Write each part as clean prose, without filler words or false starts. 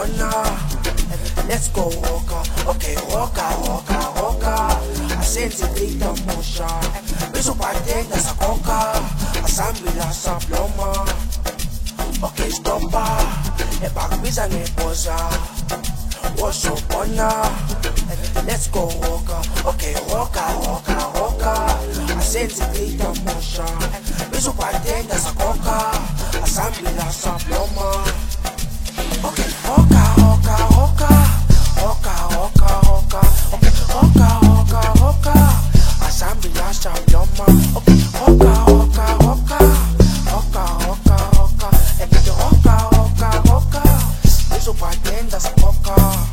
uzobona. Let's go roka, okay roka, roka, roka. Asensitive motion, bizopatenda sa coca, asambila sa ploma. Okay stoppa, epakbiza ngepoza, uzobona. Let's go roka, okay roka, roka, roka. Asensitive motion, bizopatenda sa coca, asambila sa ploma. Okay roka, roka, roka. Roka, roka, roka, okay, roka, roka, roka. Asambila sa ploma. Okay, roka, roka, roka, roka, roka, roka. Epito roka, roka, roka. Eso patenda sa coca.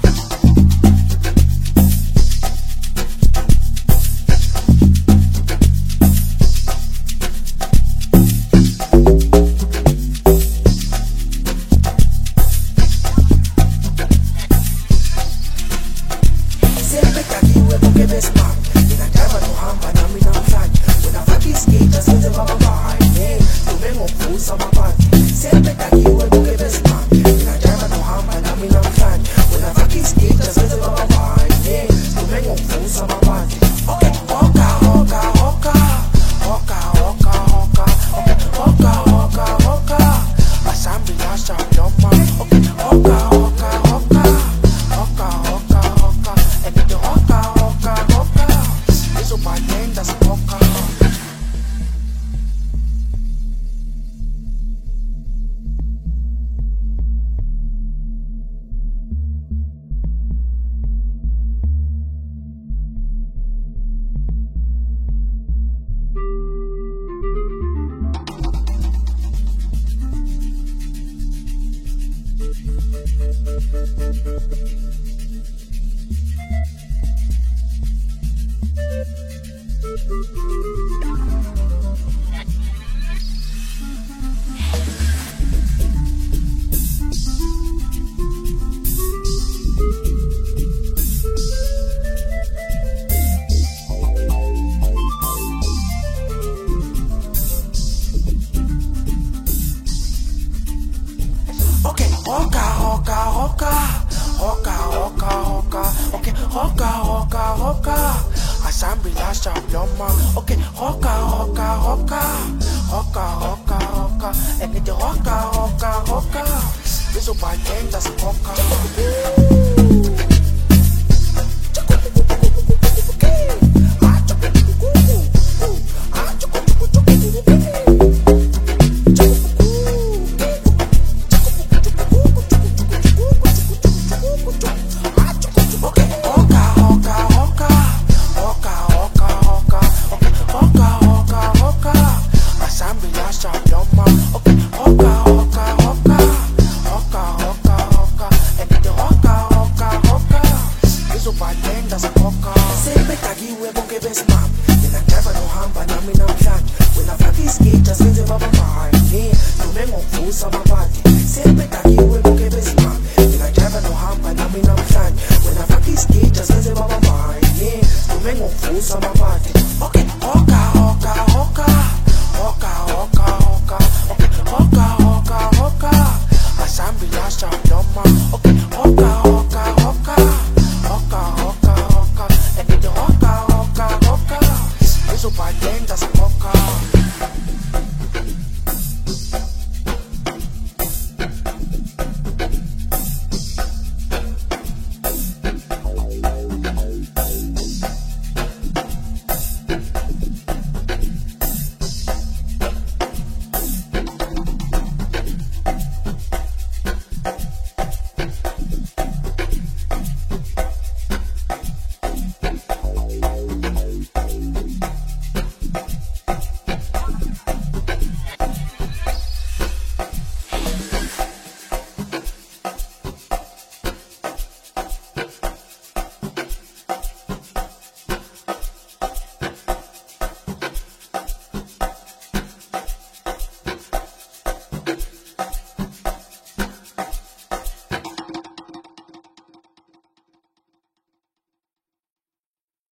Roka, roka, roka, roka, roka, roka, okay, roka, roka, roka. Asambila sa ploma. Okay, roka, roka, roka, roka, roka, roka. Epito roka, roka, roka. Bizopatenda sa coca.